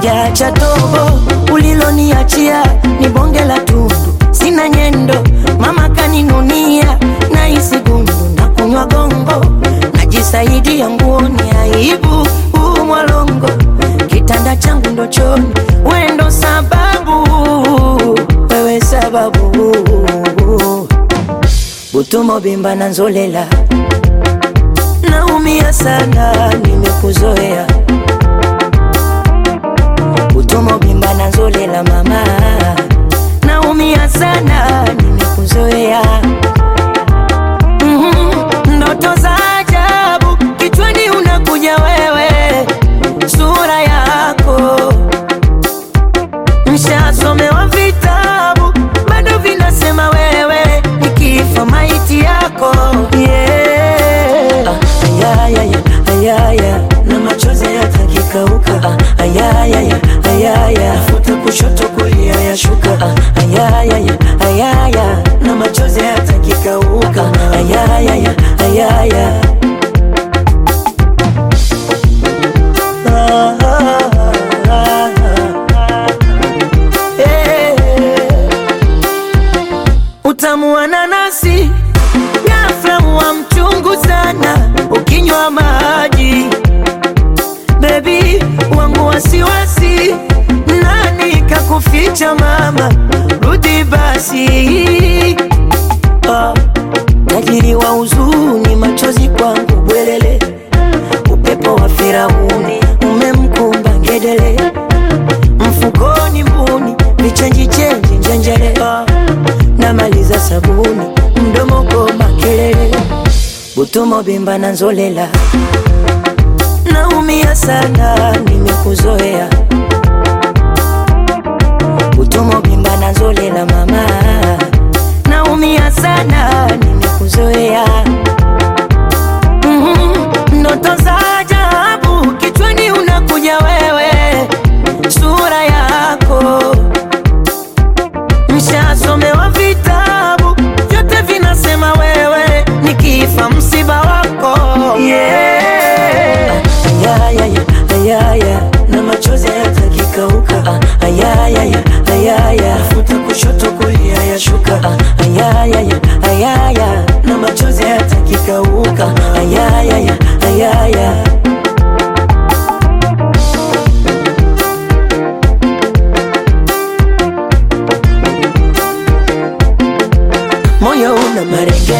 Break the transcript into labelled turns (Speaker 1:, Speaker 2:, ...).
Speaker 1: Sijacha tobo uliloniachia ni bonge la tundu, sina nyendo mama kaninunia, na isi gundu na kunywa gongo, najisaidia nguoni aibu mwalongo, kitanda changu ndo choni, wewe ndo sababu, wewe sababu. Butumo bimba na nzolela, naumia sana nimekuzoea. Butumo bimba na nzolela mama, naumia sana nimekuzoea. Ndoto za ajabu kichwani unakuja wewe, sura yako nishasomewa vitabu bado vinasema wewe nikifa maiti yako. Ayaya na machozi yatakikauka. Ayaya futa kushoto kulia ya shuka. Ayaya na machozi yatakikauka. Ayaya utamu wa nanasi ghafla wa mchungu sana ukinywa maji. Baby wangu wasiwasi, nani kakuficha mama, rudi basi. Tajiri wa huzuni, machozi kwangu bwelele, upepo wa Firauni umemkumba ngedele, mfukoni mbuni vichenji chenji njenjele, namaliza sabuni mdomo koma kelele. Butumo bimba na nzolela, naumia sana nimekuzoea. Butumo bimba na nzolela mama, naumia sana nimekuzoea. Ndoto za ajabu kichwani unakuja wewe, sura yako nishasomewa vitabu vyote vinasema wewe nikifa msiba wako. Ayaya na machozi yatakikauka. Ayaya futa kushoto kulia ya shuka. Ayaya na machozi yatakikauka. Ayaya moyo una marenge